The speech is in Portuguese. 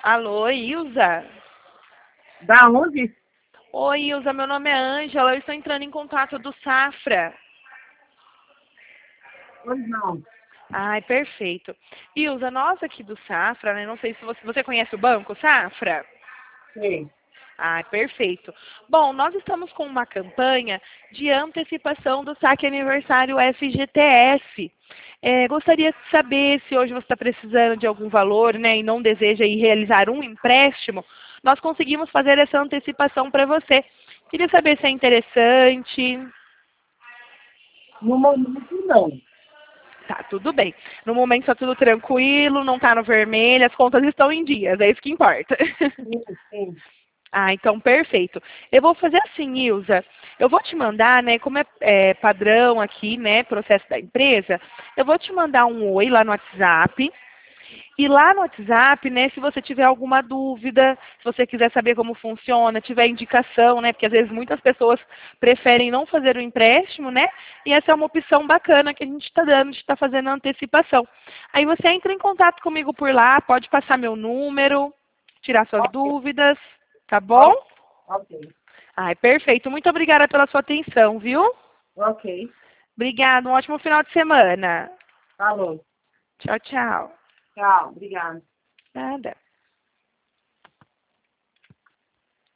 Alô, Ilza? Da onde? Oi, Ilza, meu nome é Ângela, eu estou entrando em contato do Safra. Pois não. Ai, perfeito. Ilza, nós aqui do Safra, né? Não sei se você conhece o banco Safra? Sei. Ah, perfeito. Bom, nós estamos com uma campanha de antecipação do saque aniversário FGTS. Gostaria de saber se hoje você está precisando de algum valor, né, e não deseja ir realizar um empréstimo, nós conseguimos fazer essa antecipação para você. Queria saber se é interessante. No momento, não. Tá, tudo bem. No momento está tudo tranquilo, não está no vermelho, as contas estão em dias, é isso que importa. Sim, sim. Ah, então perfeito. Eu vou fazer assim, Ilza. Eu vou te mandar, né, como é padrão aqui, né, processo da empresa, eu vou te mandar um oi lá no WhatsApp. E lá no WhatsApp, né, se você tiver alguma dúvida, se você quiser saber como funciona, tiver indicação, né, porque às vezes muitas pessoas preferem não fazer o empréstimo, né, e essa é uma opção bacana que a gente está dando, de estar fazendo a antecipação. Aí você entra em contato comigo por lá, pode passar meu número, tirar suas Ok, dúvidas, tá bom? ok, ok. Ai, perfeito. Muito obrigada pela sua atenção, viu? Ok. Obrigada, um ótimo final de semana. Falou. Tchau, tchau. Tchau, obrigada. Nada.